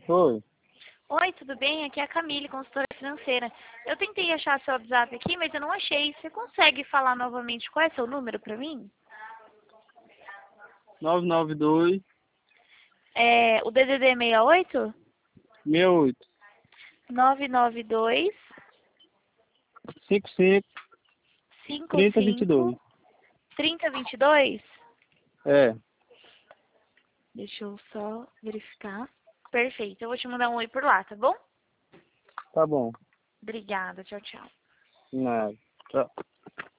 Oi. Oi, tudo bem? Aqui é a Camille, consultora financeira. Eu tentei achar seu WhatsApp aqui, mas eu não achei. Você consegue falar novamente qual é seu número para mim? 992 O DDD é 68? 68 992 55 3022. 55 3022? É, Deixa eu só verificar. Perfeito, eu vou te mandar um oi por lá, tá bom? tá bom. Obrigada, tchau, tchau. Nada. Tchau.